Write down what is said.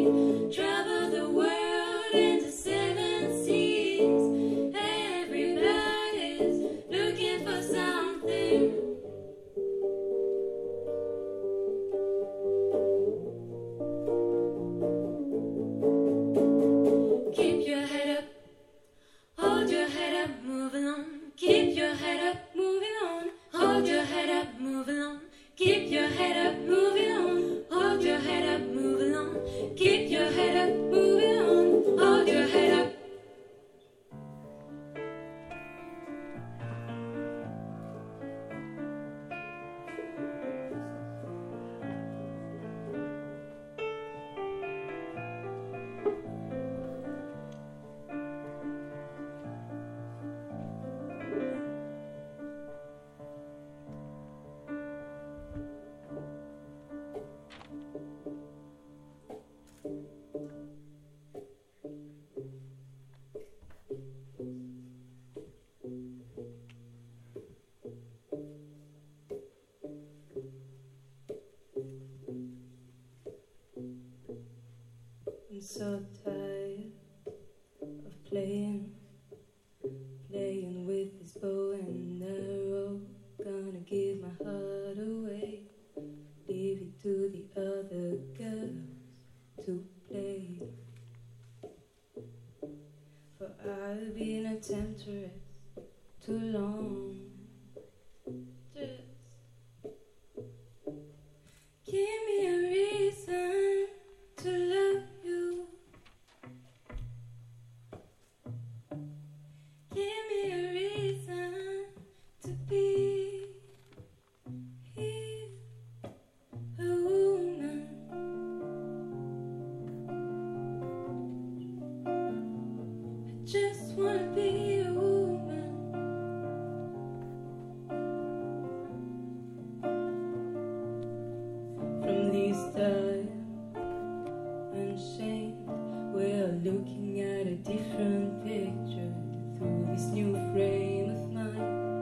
travel the world into 7 seas. Everybody's looking for something. Keep your head up, hold your head up, moving on. Keep your head up, moving on. Hold your head up, moving on. Keep your head up, moving on. Hold your head up, moving on. Keep your head up, moving on. Hold your head up. I'm so tired of playing with this bow and arrow. Gonna give my heart away, leave it to the other girls to play. For I've been a temptress too long. Just give me a reason to love you. Give me a reason to be here, a woman. I just wanna be a woman. From this time unchained, we're looking at a different picture through this new frame of mind.